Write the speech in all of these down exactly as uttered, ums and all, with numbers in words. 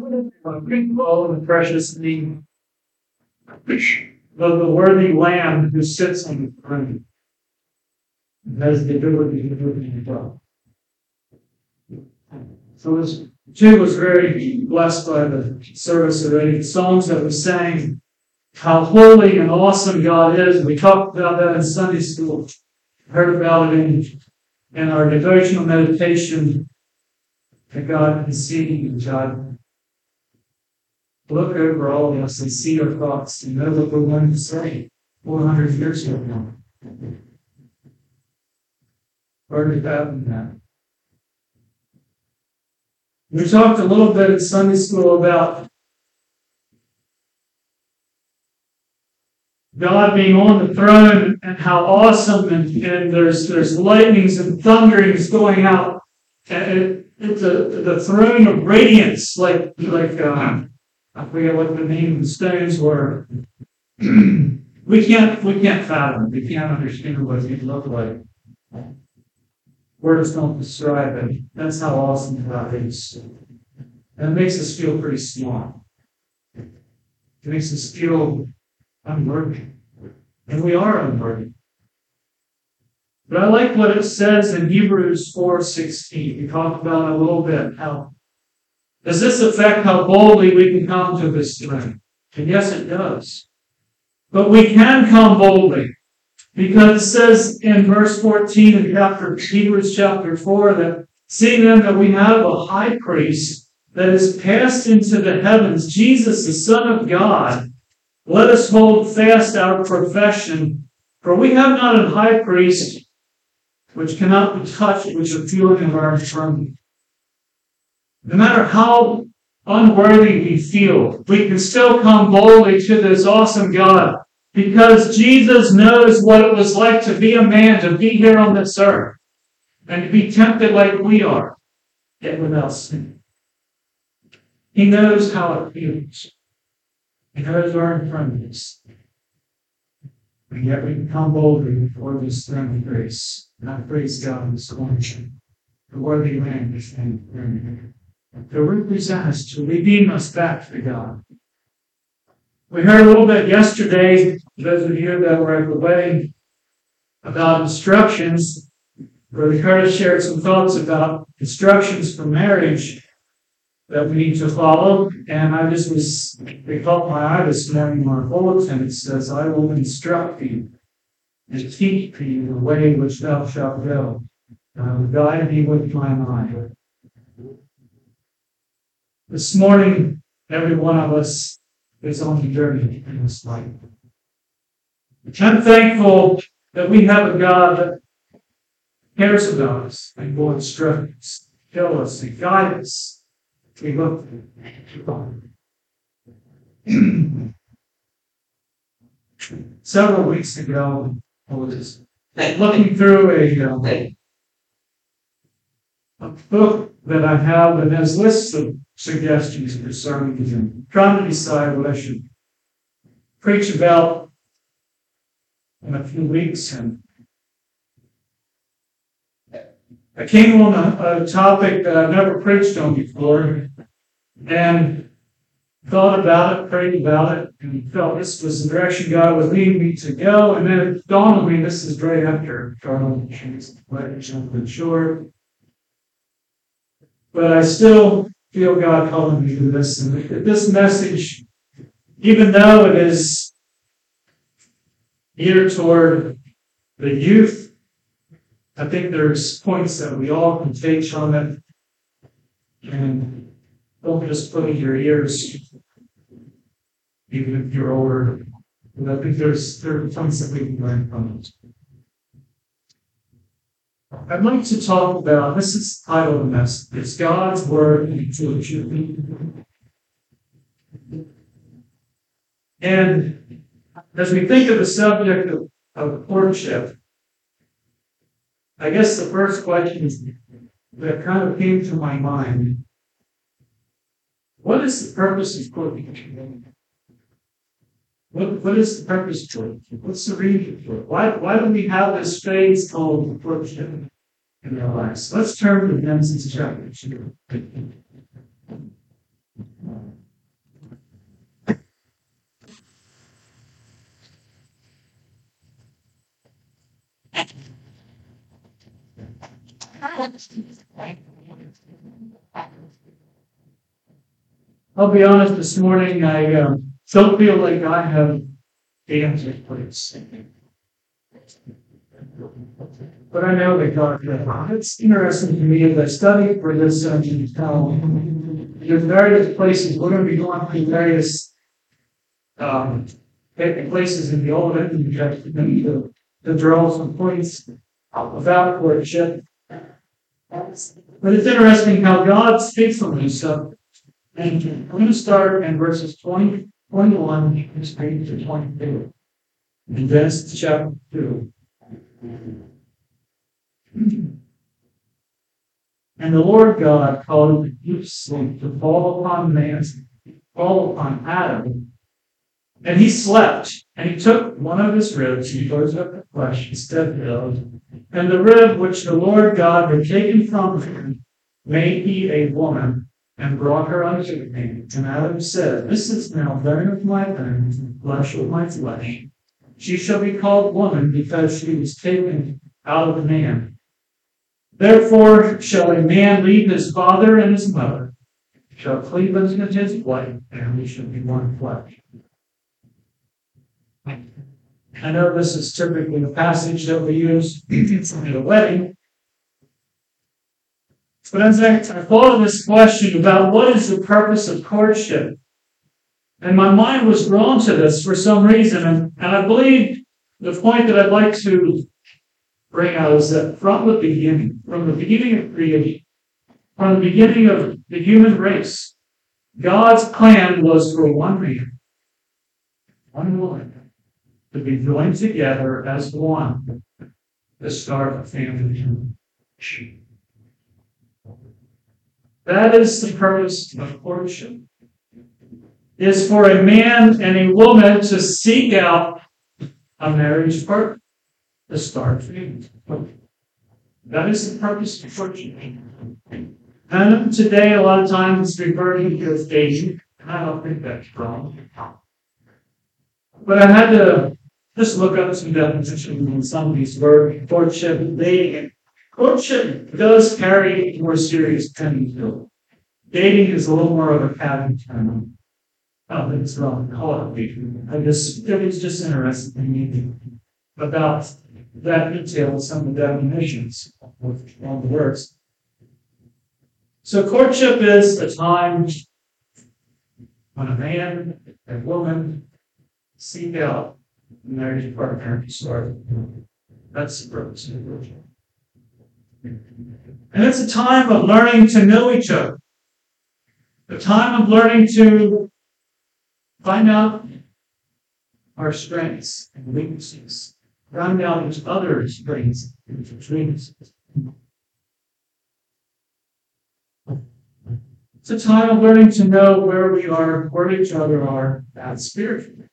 Oh, the precious thing, the, the worthy Lamb who sits on the throne has the ability to do it well. So this Jim was very blessed by the service already. The songs that we sang, how holy and awesome God is. We talked about that in Sunday school. Heard about it in, in our devotional meditation. That God can see and God look over all of us and see our thoughts and know what we're going to say four hundred years from now. Hard to fathom that. We talked a little bit in Sunday school about God being on the throne and how awesome, and, and there's there's lightnings and thunderings going out. And it, it's a, the throne of radiance, like like uh, I forget what the name of the stones were. we can't we can't fathom. We can't understand what it look like. Words don't describe it. That's how awesome God is. And it makes us feel pretty small. It makes us feel unworthy. And we are unworthy. But I like what it says in Hebrews four sixteen. We talked about it a little bit. How does this affect how boldly we can come to this throne? And yes, it does. But we can come boldly. Because it says in verse fourteen of chapter, Hebrews chapter four that seeing then that we have a high priest that is passed into the heavens, Jesus, the Son of God, let us hold fast our profession. For we have not a high priest which cannot be touched with the feeling of our infirmity. No matter how unworthy we feel, we can still come boldly to this awesome God. Because Jesus knows what it was like to be a man, to be here on this earth, and to be tempted like we are, yet without sin. He knows how it feels. He knows our infirmities. And yet we can come boldly before this throne of grace. And I praise God this morning. The worthy Lamb is standing here to represent us, to redeem us back to God. We heard a little bit yesterday, those of you that were at the wedding, about instructions. Brother Curtis shared some thoughts about instructions for marriage that we need to follow. And I just was, it caught my eye this morning in our bulletin. It says, I will instruct thee and teach thee the way which thou shalt go. And I will guide thee with my mind. This morning, every one of us is on the journey in this life. I'm thankful that we have a God that cares about us and will instruct us, tell us, and guide us. We look several weeks ago, I was looking through a, uh, a book that I have that has lists of suggestions for sermons and trying to decide what I should preach about in a few weeks. And I came on a, a topic that I've never preached on before and thought about it, prayed about it, and felt this was the direction God was leading me to go. And then it dawned on me, this is right after Charlie She's jumping short. But I still feel God calling me to this. And this message, even though it is geared toward the youth, I think there's points that we all can take from it. And don't just put in your ears, even if you're older. But I think there's there are points that we can learn from it. I'd like to talk about, this is the title of the message, it's God's Word and Truth. And as we think of the subject of, of courtship, I guess the first question that kind of came to my mind, what is the purpose of courtship? What, what is the purpose for it? What's the reason for it? Why, why do we have this phase called courtship in our lives? Let's turn to Genesis chapter two. I'll be honest, this morning I um, don't feel like I have the answer for this. But I know that God can. It's interesting to me as I study for this um, how there's various places. We're going to be going through various um, places in the Old and New Testament to, to draw some points about courtship. But it's interesting how God speaks on himself. And I'm going to start in verses twenty, twenty-one, and straight to twenty-two. In Genesis chapter two. And the Lord God caused a deep sleep to fall upon man, fall upon Adam. And he slept, and he took one of his ribs and closed up the flesh instead thereof. And the rib which the Lord God had taken from him made he a woman, and brought her unto him. And Adam said, This is now bone of my bones, and flesh of my flesh. She shall be called woman, because she was taken out of the man. Therefore shall a man leave his father and his mother, shall cleave unto his wife, and we shall be one flesh. I know this is typically a passage that we use at a wedding. But as I, I thought of this question about what is the purpose of courtship, and my mind was drawn to this for some reason, and, and I believe the point that I'd like to bring out is that from the beginning, from the beginning of creation, from the beginning of the human race, God's plan was for one man, one woman, to be joined together as one to start a family. That is the purpose of courtship. Is for a man and a woman to seek out a marriage partner to start family. That is the purpose of courtship. And today, a lot of times, it's referred to as dating. I don't think that's wrong. But I had to just look up some definitions on some of these words: courtship and dating. Courtship does carry more serious tension to it. Dating is a little more of a casual term. I don't think it's wrong to call it dating. I just, it was just interesting to me about that detail, some of the definitions of all the words. So courtship is a time when a man and woman seek out a marriage partner to start. That's the purpose of courtship. And it's a time of learning to know each other. A time of learning to find out our strengths and weaknesses. Find out each other's strengths and weaknesses. It's a time of learning to know where we are, where each other are, at spiritually.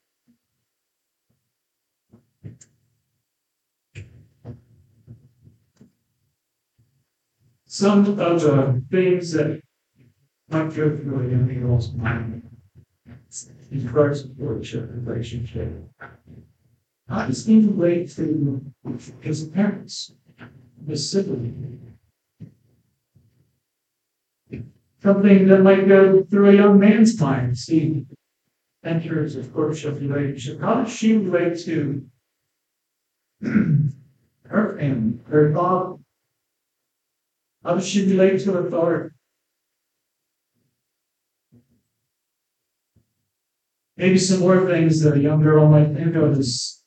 Some of the things that might go through a young girl's mind in regards to courtship relationship. How does he relate to his parents, his sibling? Something that might go through a young man's mind as he enters a courtship relationship. How does she relate to her family, her father? How does she relate to her daughter? Maybe some more things that a young girl might think of is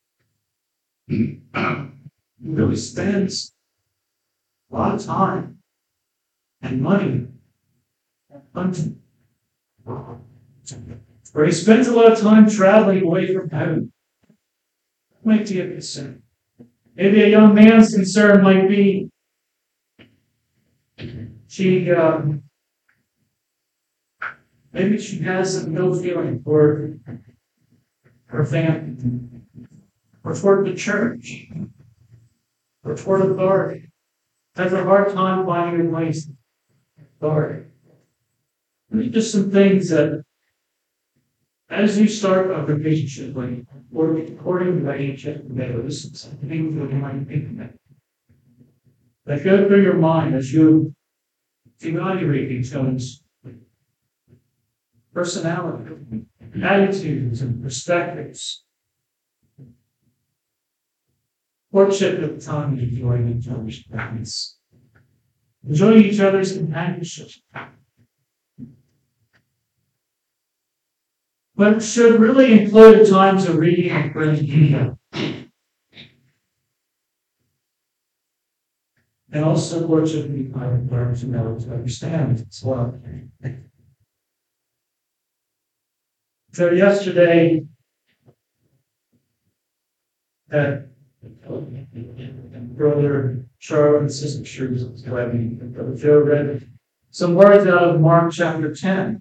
really spends a lot of time and money hunting. Or he spends a lot of time traveling away from home. Might be a concern. Maybe a young man's concern might be she um, maybe she has no feeling for her family, or toward the church, or toward authority. Has a hard time finding a place of authority. These are just some things that, as you start a relationship, like or courting relationship together, this is some things that you might think about. that go through your mind as you evaluate each other's personality, attitudes, and perspectives. Courtship at the time of enjoying each other's presence, enjoying each other's companionship. But it should really include times of reading and praying, and also courtship be kind of learn to know to understand as well. So yesterday, that Brother Charles and Sister Shrews was wedding, and Brother Joe read some words out of Mark chapter ten.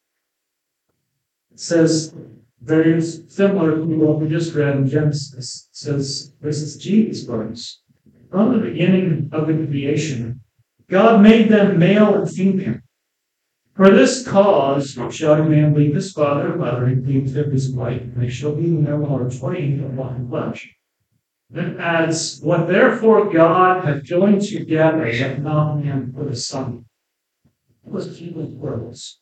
It says, very similar to what we just read in Genesis. It says, this is Jesus' words. From the beginning of the creation, God made them male and female. For this cause shall a man leave his father and mother and cleave to his wife, and they shall be no longer twain but one flesh. Then adds, what therefore God hath joined together, let not man put asunder. It was Jesus' words.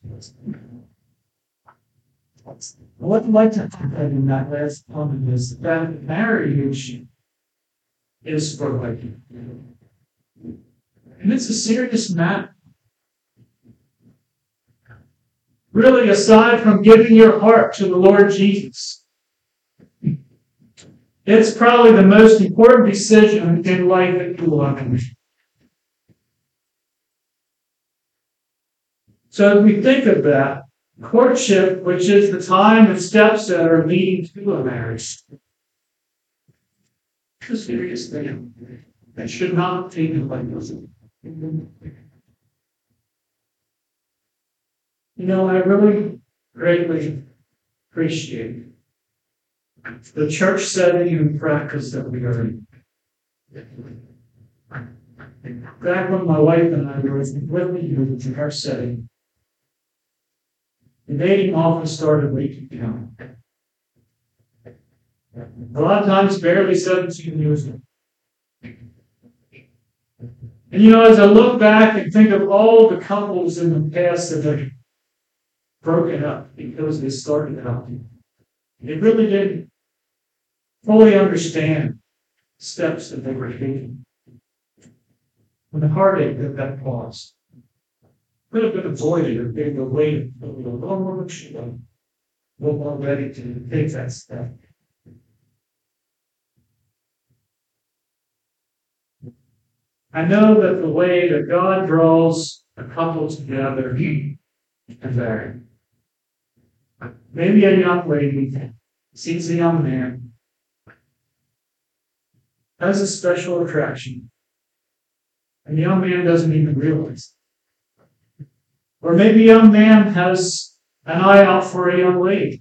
What I'd like to talk about in that last comment is that marriage is for life. And it's a serious matter. Really, aside from giving your heart to the Lord Jesus, it's probably the most important decision in life that you will make. So if we think of that, courtship, which is the time and steps that are leading to a marriage, it's a serious thing that should not take it like this. You know, I really greatly appreciate the church setting and practice that we are in. Back when my wife and I were completely new to our setting, the dating often started way too young. A lot of times, barely seventeen years old. And you know, as I look back and think of all the couples in the past that have broken up because they started out, they really didn't fully understand the steps that they were taking. And the heartache that that caused could have been avoided if they were waiting for a little more mature, a little more ready to take that step. I know that the way that God draws a couple together and marry. Maybe a young lady sees a young man, has a special attraction, and the young man doesn't even realize it. Or maybe a young man has an eye out for a young lady.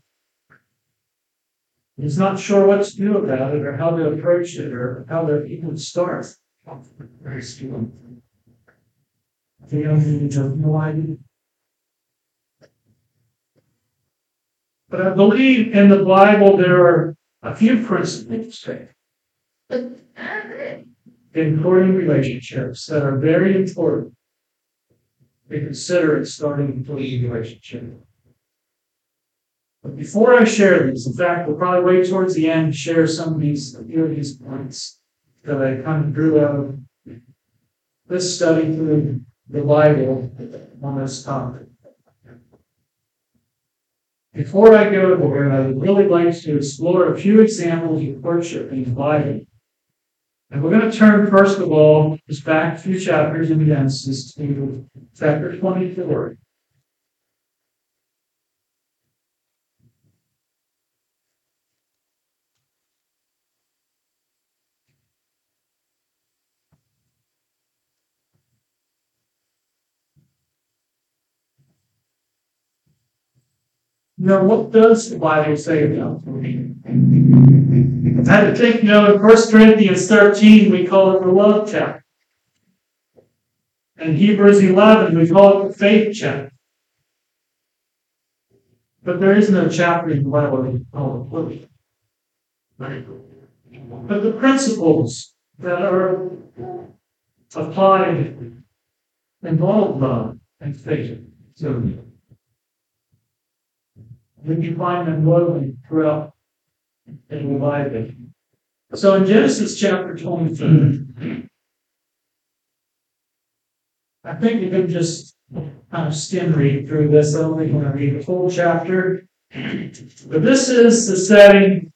He's not sure what to do about it, or how to approach it, or how to even start. Very skilled. The young man has no idea. But I believe in the Bible there are a few principles in courting relationships that are very important to consider in starting a courting relationship. But before I share these, in fact, we'll probably wait towards the end to share some of these, a few of these points that I kind of drew out of this study through the Bible on this topic. Before I go there, I would really like to explore a few examples of courtship in the Bible. And we're going to turn, first of all, just back a few chapters in Genesis to chapter twenty-four. Now, what does the Bible say about courting? I had to think, you know, in First Corinthians thirteen, we call it the love chapter. In Hebrews eleven, we call it the faith chapter. But there is no chapter in the Bible that we call it courting. But the principles that are applied involved love and faith. So we can find them woven throughout in the Bible. So in Genesis chapter twenty-two, I think you can just kind of skim read through this. I don't think I'm going to read the whole chapter. But this is the setting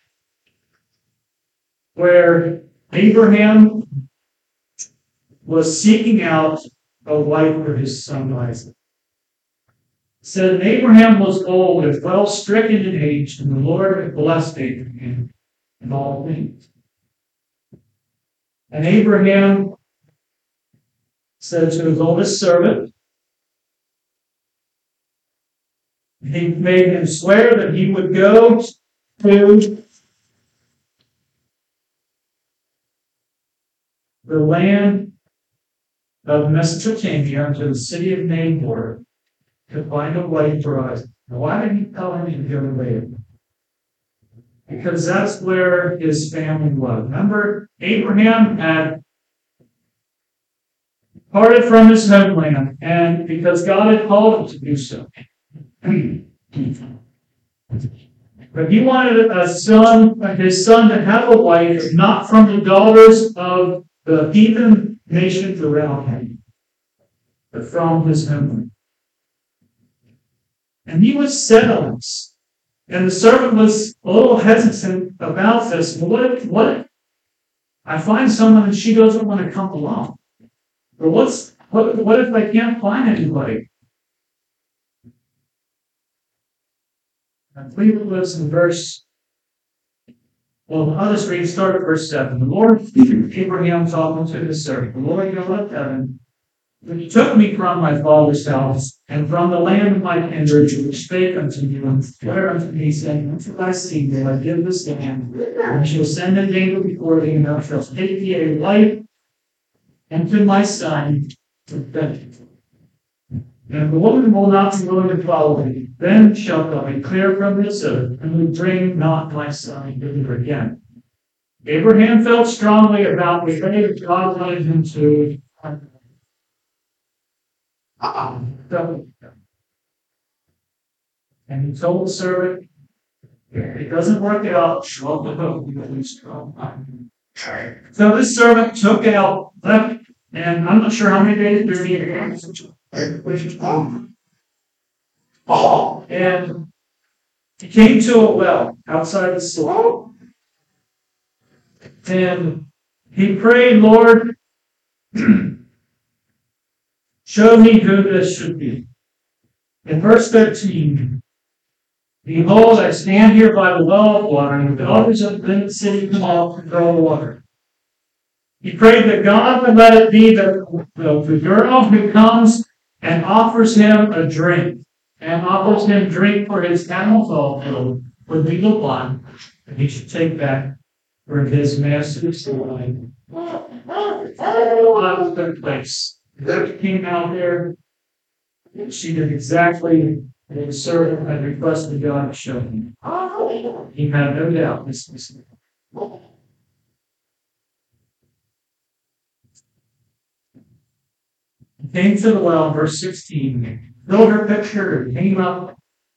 where Abraham was seeking out a wife for his son Isaac. It said, and Abraham was old and well stricken in age, and the Lord had blessed Abraham in all things. And Abraham said to his oldest servant, he made him swear that he would go to the land of Mesopotamia, to the city of Nahor, to find a wife for Isaac. Now, why did he tell him to go to Leah? Because that's where his family was. Remember, Abraham had parted from his homeland, and because God had called him to do so. But he wanted a son, his son, to have a wife, not from the daughters of the heathen nations around him, but from his homeland. And he was set on this. And the servant was a little hesitant about this. Well, what if, what if I find someone and she doesn't want to come along? Or what's what, what if I can't find anybody? I believe it was in verse, well, I'll just read, start at verse seven. The Lord, Abraham talking to his servant, the Lord God of heaven, when he took me from my father's house, and from the land of my kindred, which spake unto me, and swear unto me, saying, unto thy seed will I give this land, and shall send an angel before thee, and thou shalt take thee a wife unto my son, and the woman will not be willing to follow thee. Then shalt thou be clear from this earth, and will bring not my son hither again. Abraham felt strongly about the way that God wanted him to. And he told the servant, if it doesn't work out, shrug the hook, you will be strong. So this servant took out, left, and I'm not sure how many days there he and he came to a well outside the city. And he prayed, Lord, show me who this should be. In verse thirteen, behold, I stand here by the well of water, and the daughters of the city come out to draw water. He prayed that God would let it be that the girl who comes and offers him a drink, and offers him drink for his camel also, would be the one that he should take back for his master's life. That was their place. That came out there, she did exactly what the servant had requested God to show him. He had no doubt this was it. He came to the well, verse sixteen, filled her pitcher, came up.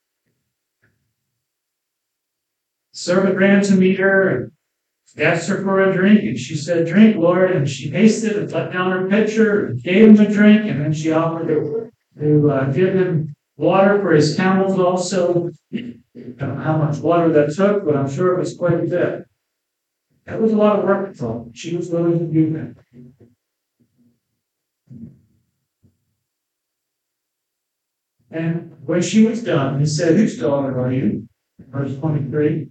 The servant ran to meet her and asked her for a drink, and she said, drink, Lord. And she tasted and let down her pitcher and gave him a drink, and then she offered to, to uh, give him water for his camels also. I don't know how much water that took, but I'm sure it was quite a bit. That was a lot of work for her. She was willing to do that. And when she was done, he said, whose daughter are you? Verse twenty-three.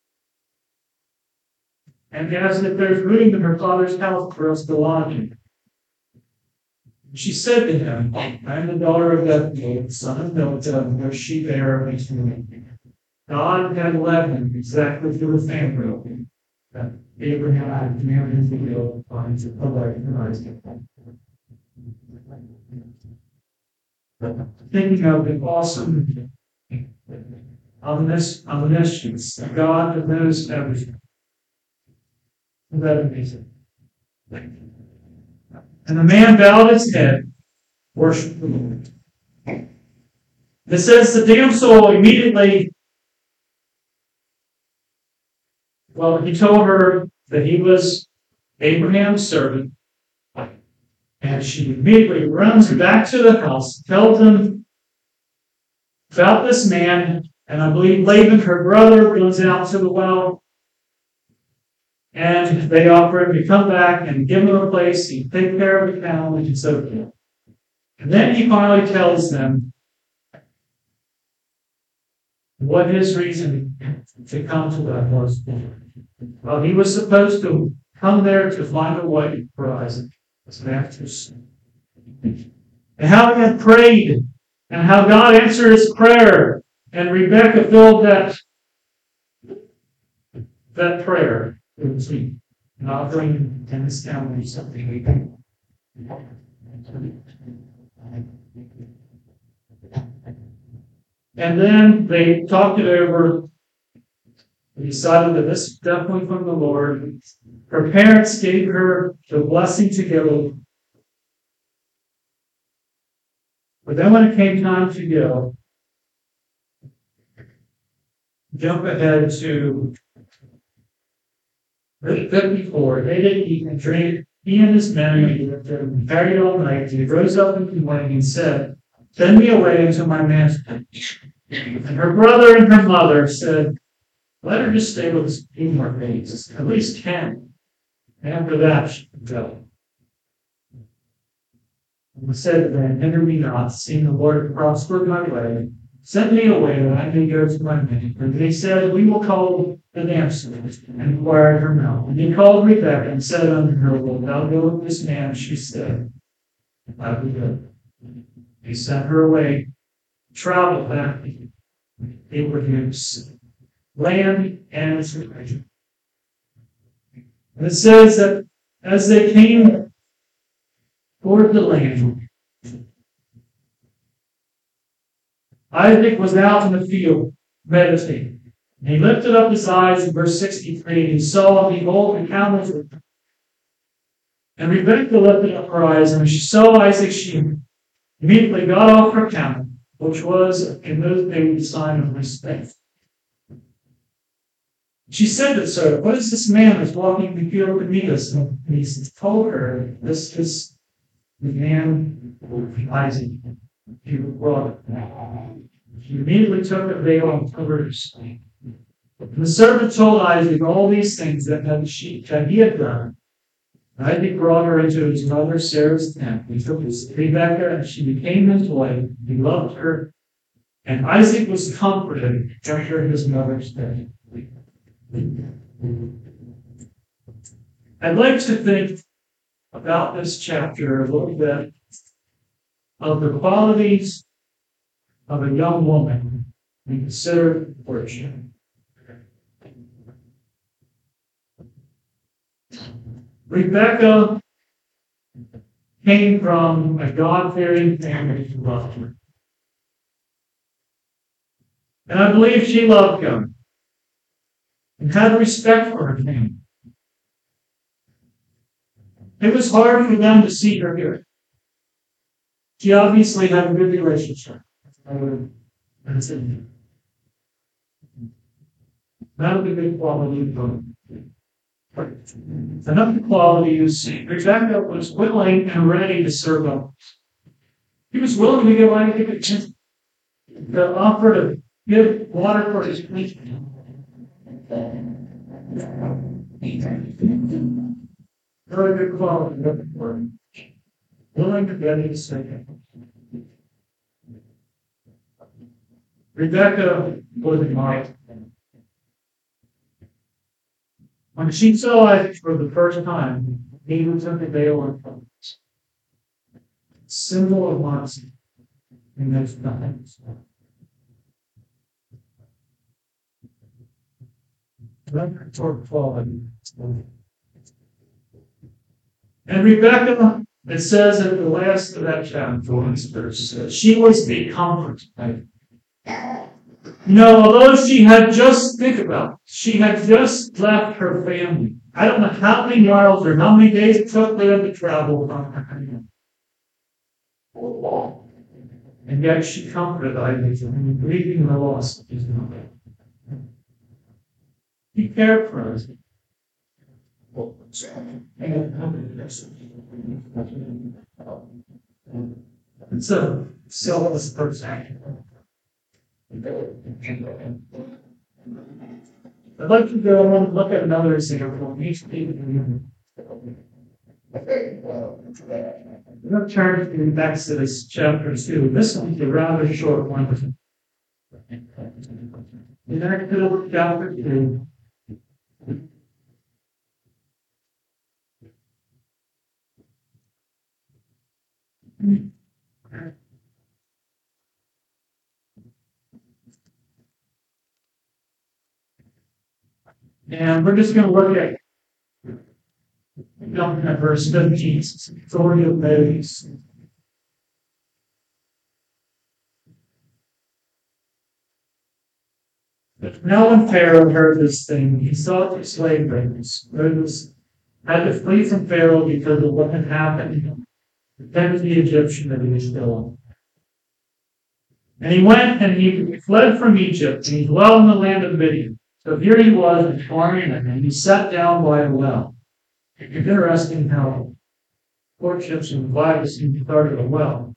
And asked if there's room in her father's house for us to lodge in. She said to him, I am the daughter of Bethuel, son of Milcah, and her she bare me to me. God had led him exactly to the family that Abraham had commanded him to go find a wife for Isaac. Thinking of the awesome omniscience, the God that knows everything. Isn't that amazing? And the man bowed his head, worshiped the Lord. It says the damsel immediately, well, he told her that he was Abraham's servant. And she immediately runs back to the house, tells them about this man, and I believe Laban, her brother, runs out to the well. And they offer him to come back and give him a place, he take care of the family, and so forth. And then he finally tells them what his reason to come to that was. Well, he was supposed to come there to find a wife for Isaac, his master's son. And how he had prayed, and how God answered his prayer, and Rebekah filled that, that prayer. And offering in his family something. And then they talked it over. They decided that this is definitely from the Lord. Her parents gave her the blessing to go. But then when it came time to go, jump ahead to verse fifty-four, they didn't eat and drink. He and his men carried all night. He rose up in the morning and said, send me away unto my master. And her brother and her mother said, let her just stay with us a few more days, at least ten. And after that, she can go. And he said to them, hinder me not, seeing the Lord prospered my way. Send me away that I may go to my men. And they said, we will call the damsel, and inquired her mouth. And he called Rebekah and said unto her, wilt thou go with this man? She said, I will go. He sent her away, traveled back to Abraham's land and its region. And it says that as they came toward the land, Isaac was out in the field meditating. And he lifted up his eyes in verse sixty-three, and he saw, behold, the camels were coming. And Rebekah lifted up her eyes, and when she saw Isaac, she immediately got off her camel, which was in those days a sign of respect. She said to the servant, what is this man that's walking the field to meet us? And he told her, this is the man Isaac. She brought it. She immediately took a veil and covered her face. And the servant told Isaac all these things that, that, she, that he had done. Isaac brought her into his mother Sarah's tent. He took his Rebekah, and she became his wife. He loved her. And Isaac was comforted after his mother's death. I'd like to think about this chapter a little bit of the qualities of a young woman we consider virtue. Rebekah came from a God-fearing family who loved her. And I believe she loved God and had respect for her family. It was hard for them to see her here. She obviously had a good relationship. That's it. That would be a good quality of them. Another quality is Rebekah was willing and ready to serve others. He was willing to give Isaac a chance to offer to give water for his patient. Very good quality of the word. Willing to get his second. Rebekah was admired. When she saw Isaac for the first time, he was in the veil and promise. Symbol of modesty in those times. Toward quality. And Rebekah, it says at the last of that chapter, verse, she was the comfort. You know, although she had just, think about it, she had just left her family. I don't know how many miles or how many days it took them to travel from her family. And yet she comforted Isaac and grieving the loss of his mother. He cared for us. It's a selfless person. I'd like to go and look at another example. We're going to turn to Exodus chapter two. This one's a rather short one. In Exodus chapter two, and we're just going to look at jumping at verse fifteen, story of Moses. Now when Pharaoh heard this thing, he sought to slay Moses. Moses had to flee from Pharaoh because of what had happened to the Egyptian that he was killing. And he went and he fled from Egypt, and he dwelt in the land of Midian. So here he was in foreign land, and he sat down by a well. It's interesting how courtships in the Bible seem to start at a well.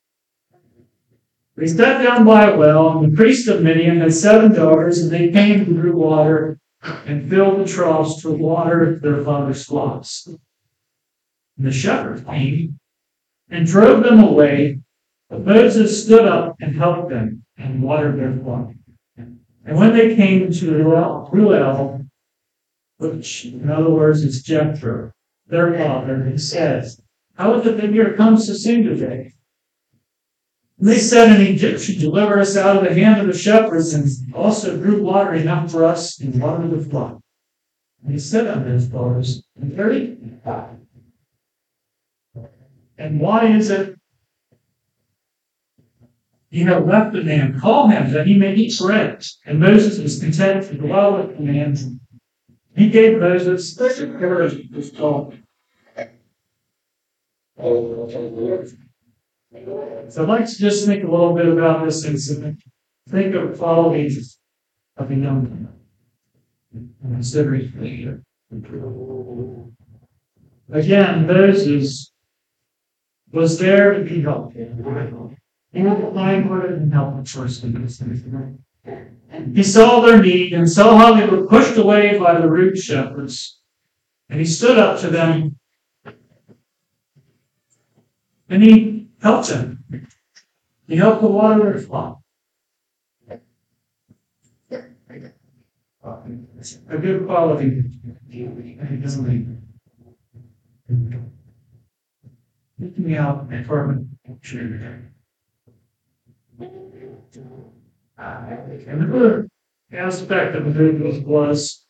He sat down by a well, and the priest of Midian had seven daughters, and they came and drew water and filled the troughs to water their father's flocks. And the shepherd came and drove them away, but Moses stood up and helped them and watered their flock. And when they came to Ruel, which in other words is Jethro, their father, he says, "How is it that you are come so soon today?" And they said, "An Egyptian delivered us out of the hand of the shepherds and also drew water enough for us and watered the flock." And he said unto his daughters, thirty-five. And why is it you have left the man? Call him that he may eat bread. And Moses was content to dwell with the man. He gave Moses courage to call. So I'd like to just think a little bit about this incident. Think of qualities of a young man. Considering leader. Again, Moses was there to be helpful. He was kind-hearted and helpful person. He saw their need and saw how they were pushed away by the rude shepherds. And he stood up to them and he helped them. He helped the water their flock. A good quality. Look me out for And the other aspect of Leviticus was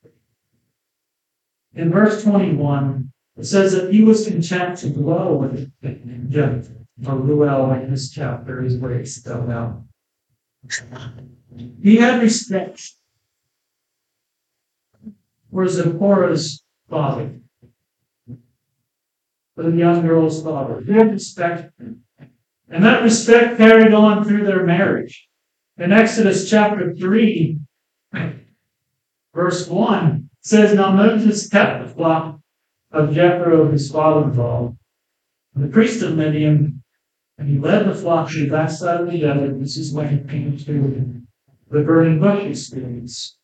in verse twenty-one, it says that he was content to dwell with Jethro, or Ruel in this chapter is where it's spelled out. He had respect for Zipporah's father, for the young girl's father. He had respect for him. And that respect carried on through their marriage. In Exodus chapter three, verse one, says, "Now Moses kept the flock of Jethro, his father-in-law, and the priest of Midian, and he led the flock to the backside of the desert." This is when it came to the burning bush experience.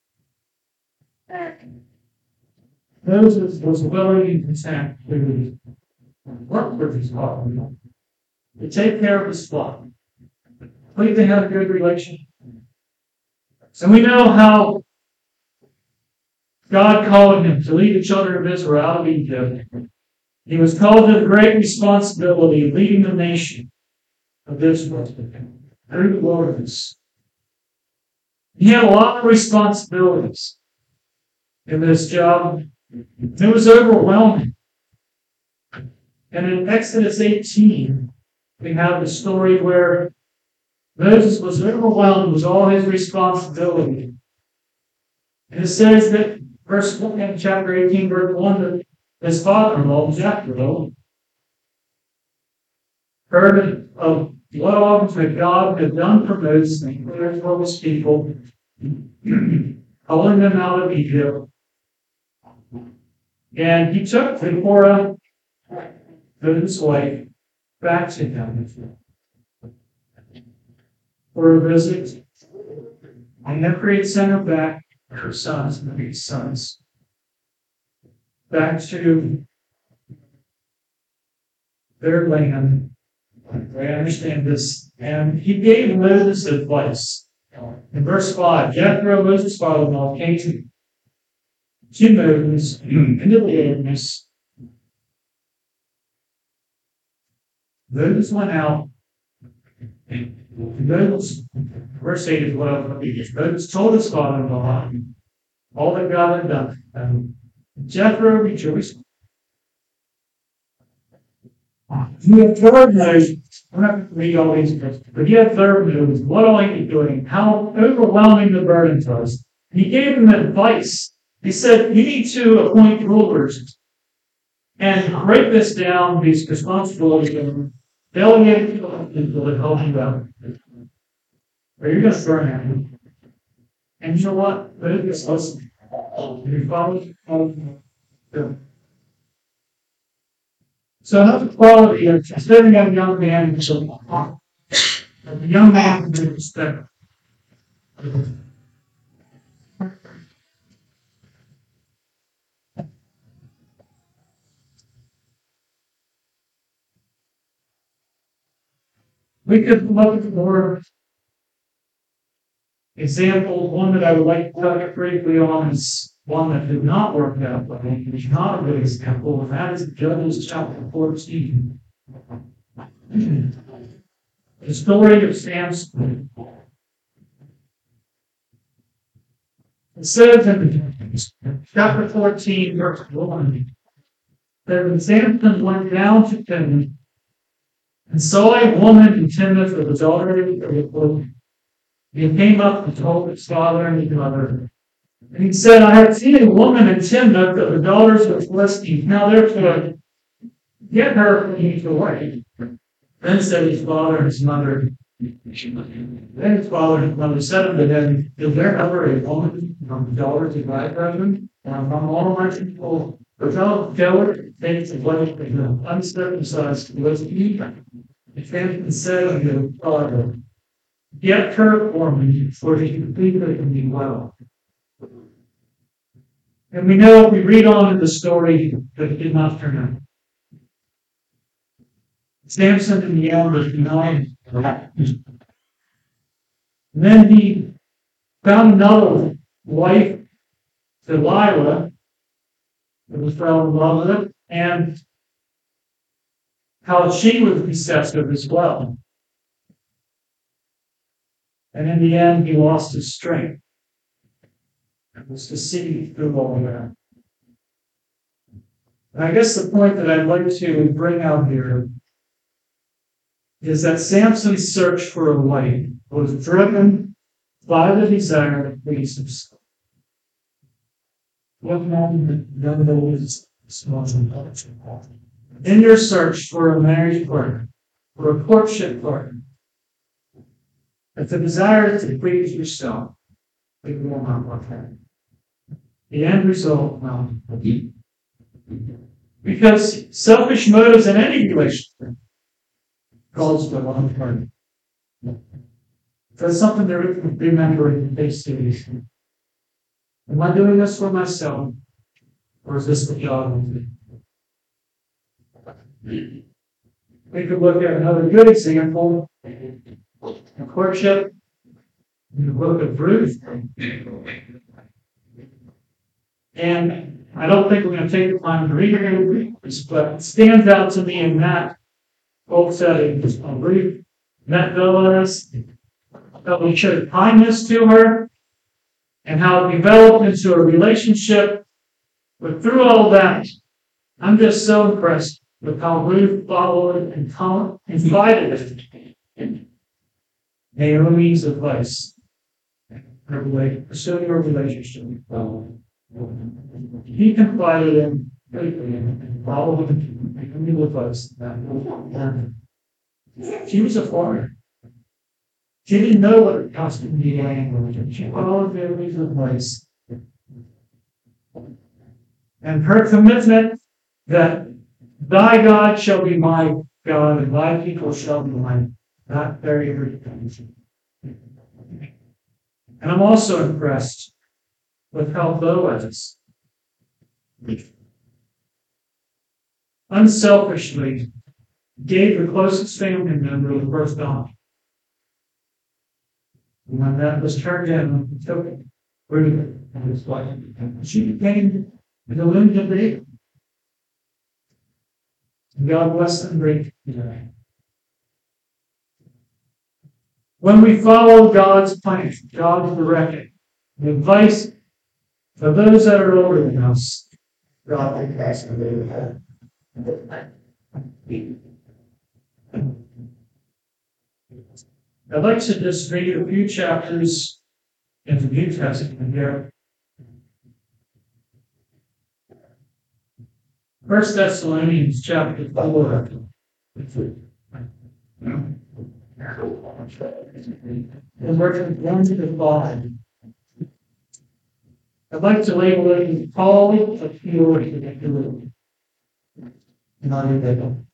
Moses was willing and content to work with his father, to take care of his flock. Believe they had a good relation. And we know how God called him to lead the children of Israel out of Egypt. He was called to the great responsibility of leading the nation of Israel through the wilderness. He had a lot of responsibilities in this job. It was overwhelming. And in Exodus eighteen, we have the story where Moses was overwhelmed with all his responsibility. And it says that, verse one, in chapter eighteen, verse one, that his father-in-law, Jethro, heard of what all that God had done for Moses and declared for his people, calling them out of Egypt. And he took Zipporah, his wife, back to him for a visit. And Nephri sent her back, her sons, and his sons, back to their land. I understand this. And he gave Moses advice. In verse five, Jethro, Moses' father-in-law, came to, to Moses into the wilderness. Moses went out. And Moses, verse eight is what I want to read. Moses told his father-in-law all that God had done. And Jethro rejoiced. You have heard Moses. I'm not going to read all these verses, but you have heard Moses. What all he was doing, how overwhelming the burden was. And he gave them advice. He said, you need to appoint rulers and break this down, these responsibilities, and delegate it to people that help you out. Or you're going to burn out. And you know what? Moses, listen. If you follow the So another quality of considering a young man is a young man with respect. We could look at more examples. One that I would like to touch briefly on is one that did not work out, but it's not a good example, and that is Judges chapter fourteen. The story of Samson. It says in chapter fourteen, verse one, that when Samson went down to Timnath and saw a woman in Timnath with his daughter, he came up and told his father and his mother. And he said, I have seen a woman in Timnath of the daughters of the Philistines. Now therefore, get her from me away. Then said his father and his mother, then his father and his mother said unto him, is there ever a woman from the daughters of thy brethren, and from all my people, without jealous things of what is the uncircumcised Philistine? And Samson said unto his father, get her for me, for she can plead with me well. And we know, if we read on in the story, that it did not turn out. Samson and the elders denied. And then he found another wife, Delilah, that was fell in love with it, and how she was deceptive as well. And in the end, he lost his strength. It was deceived through all of that. And I guess the point that I'd like to bring out here is that Samson's search for a wife was driven by the desire to please himself. What man knows in your search for a marriage partner, for a courtship partner, if the desire is to please yourself, it will not work out. The end result will not be. Because selfish motives in any relationship calls for one party. That's something to remember in this series. Am I doing this for myself, or is this what God wants me? We could look at another good example in courtship in the book of Ruth. And I don't think we're going to take the time to read it, but it stands out to me in that whole setting. Ruth met Boaz, how he showed kindness to her, and how it developed into a relationship. But through all that, I'm just so impressed with how Ruth followed and invited him. Naomi's advice. Pursuing a relationship with God. He confided in and followed Naomi's advice. She was a foreigner. She didn't know what it cost to be language. She followed Naomi's advice. And her commitment that thy God shall be my God and thy people shall be mine. Not very very And I'm also impressed with how Boaz unselfishly gave the closest family member the first dime. And when that was turned in, he took it. And his wife. She became the lineage of David. God bless them greatly. When we follow God's plan, God's direction, the advice of those that are older than us, God will bless them. I'd like to just read a few chapters in the New Testament here. First Thessalonians chapter four. And verses one to five. I'd like to label it as call of purity. Not in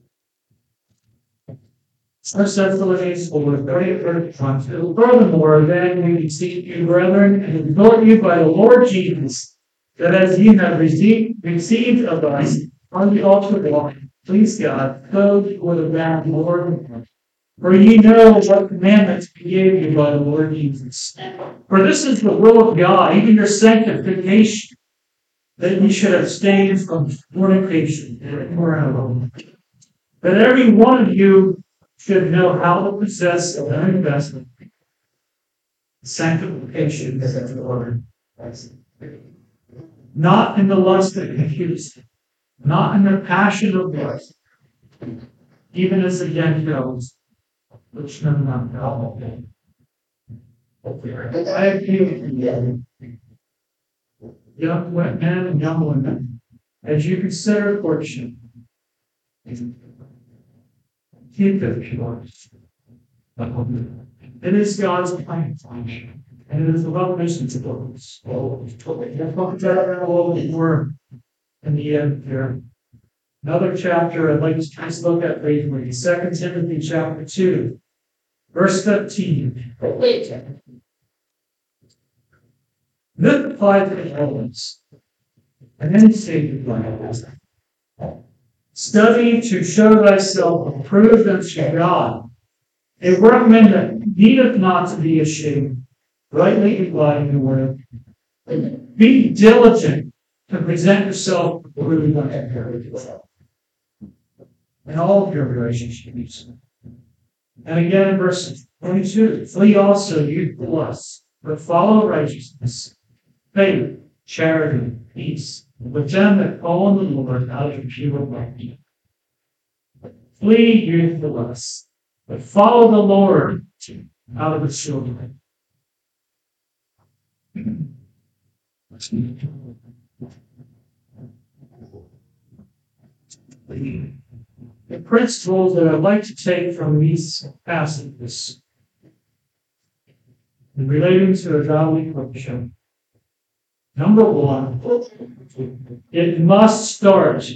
First Thessalonians four, thirty thirty-one. Furthermore, then we beseech you, brethren, and exhort you by the Lord Jesus, that as ye have received, received of us on the altar of law, please God, so for the ground, Lord. For ye know what commandments we gave you by the Lord Jesus. For this is the will of God, even your sanctification, that ye should abstain from fornication and immorality. That every one of you should know how to possess their own investment. Sanctification is the Lord. Not in the lust that confused, not in the passion of lust, even as the Gentiles, which know not God. I appeal to you, young men and young women, as you consider courtship, keep it pure. It is God's plan, and it is the well-wished to those. We'll talk about it a little bit more in the end here. Another chapter I'd like to just look at briefly, Second Timothy chapter two, verse fifteen. This applies to elements. And then he stated like this. Study to show thyself approved unto God, a workman that needeth not to be ashamed, rightly dividing the word. Be diligent to present yourself approved unto God in all of your relationships. And again in verse twenty-two, flee also youthful lusts, but follow righteousness, faith, charity, peace, with them that call on the Lord out of pure mind. Flee youthful lusts, but follow the Lord out of the children. The principles that I'd like to take from these passages in relating to a godly courtship. Number one, it must start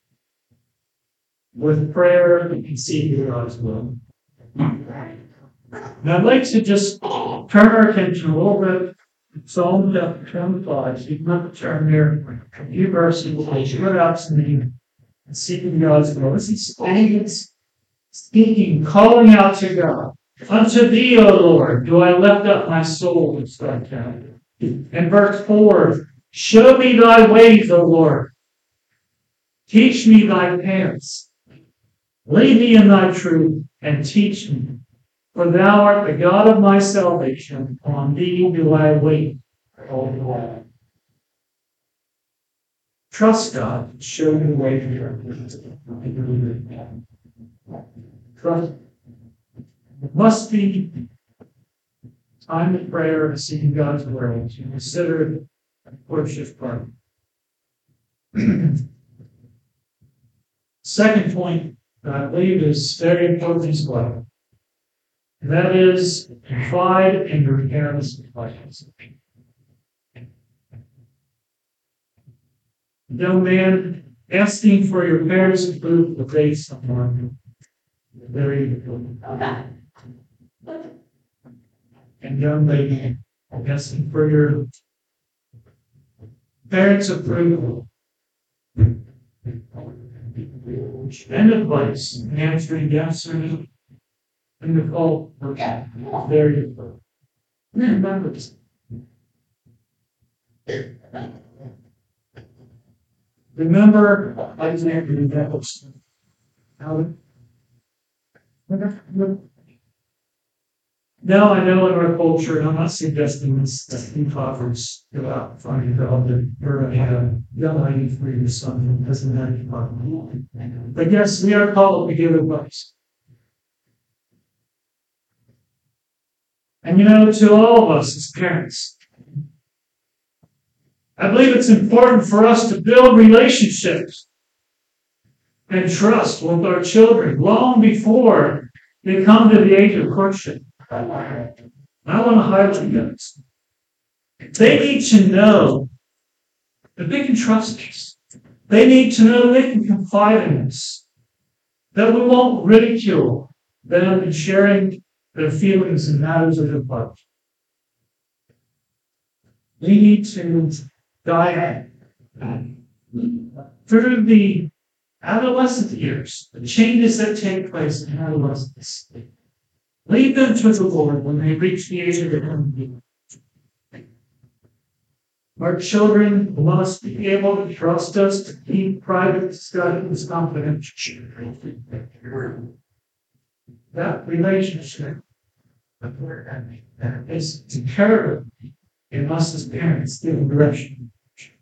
with prayer and seeking God's will. And I'd like to just turn our attention a little bit to Psalm chapter twenty-five. So you can have to turn there a few verses, put out to me, and seeking God's will. This is stands, speaking, calling out to God. Unto thee, O Lord, do I lift up my soul and strike out. And verse four, show me thy ways, O Lord. Teach me thy paths. Lead me in thy truth and teach me. For thou art the God of my salvation. On thee do I wait all the while. Trust God. Show me the way to your Trust. It must be time of prayer and seeking God's word. You consider it a courtship party. Second point that I believe is very important as well. And that is confide in your parents' advice. Young man, asking for your parents' approval will date someone very important. And young lady, asking for your parents' approval and advice, and answering yes or no, and the call very important. Remember this. Remember Isaiah Neville's. Now I know in our culture, and I'm not suggesting this that we fathers go out and find a girl that you're a young lady for your son who doesn't have any problem. But yes, we are called to give advice. And you know, to all of us as parents, I believe it's important for us to build relationships and trust with our children long before they come to the age of courtship. I want to highlight this. They need to know that they can trust us. They need to know they can confide in us. That we won't ridicule them in sharing their feelings and matters of their heart. They need to guide through the adolescent years, the changes that take place in adolescence. Lead them to the Lord when they reach the age of becoming. Our children must be able to trust us to keep private discussions confidential. That relationship is imperative in us as parents giving direction.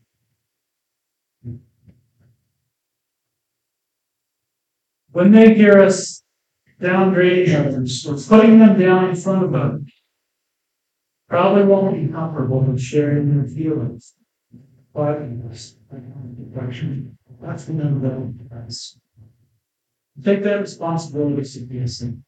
When they hear us downgrading others or putting them down in front of others, probably won't be comfortable with sharing their feelings. Quietness. That's the number that us. Take that responsibility seriously.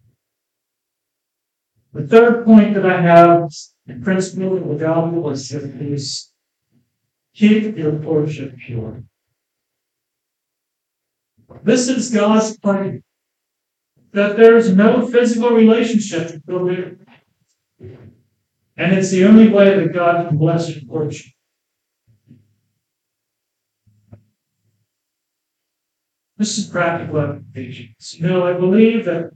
The third point that I have, in principle of the gospel, is keep your courtship pure. This is God's plan. That there is no physical relationship until there. And it's the only way that God can bless your courtship. This is practical applications. You know, I believe that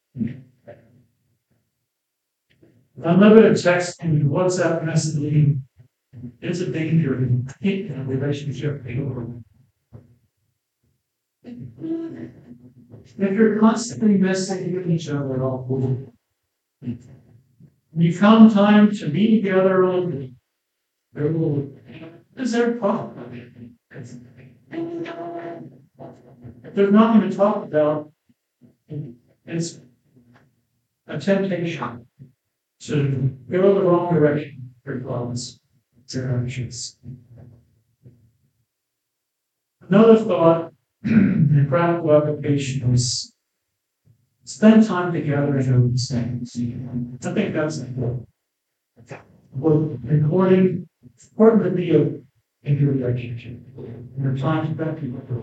unlimited texting and WhatsApp messaging is a danger in a relationship. If you're constantly messaging each other all the time, you come time to be together on is there a problem? If there's nothing to talk about, it's a temptation to go the wrong direction for close interactions. Another thought in practical application is spend time together and do these things. I think that's important. Well, recording, important to be a in your relationship. Your time spent together.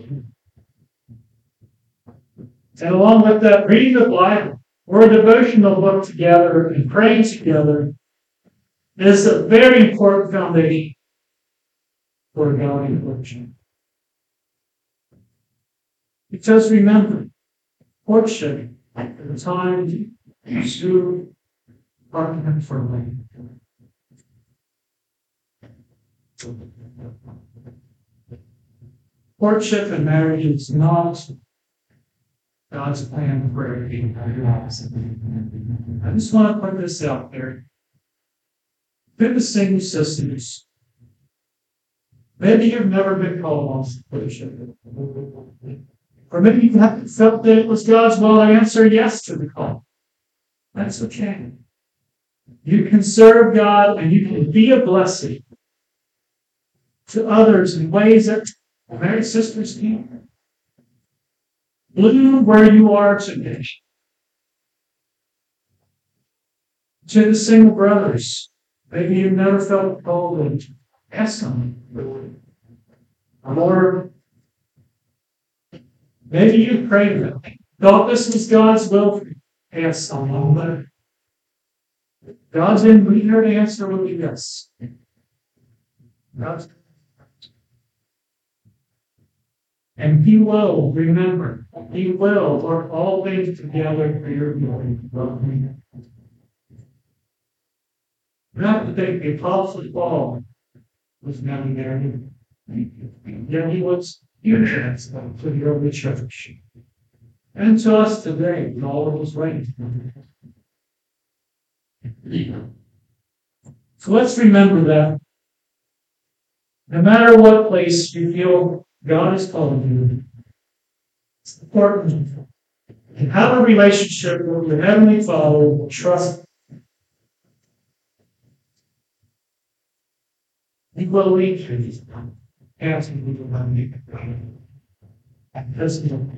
And along with that, reading the Bible or a devotional book together and praying together is a very important foundation for a godly relationship. Because remember, courtship at the time to partner for life. Courtship and marriage is not God's plan for everything. I just want to put this out there. Pick the single sisters. Maybe you've never been called on courtship. Or maybe you haven't felt that it was God's will to answer yes to the call. That's okay. You can serve God and you can be a blessing to others in ways that married sisters can. Bloom where you are today. To the single brothers, maybe you've never felt cold and ask them. Or maybe you prayed them. Thought this was God's will for you. Ask someone. God's in we here to answer will be yes. God's and He will remember. He will work all things together for your glory. Not to think the Apostle Paul was never married. Yet he was huge to the early church. And to us today, with all of his ways. So let's remember that no matter what place you feel God is calling you, it's important to have a relationship with your Heavenly Father and trust. He will lead you. Asking you to make it.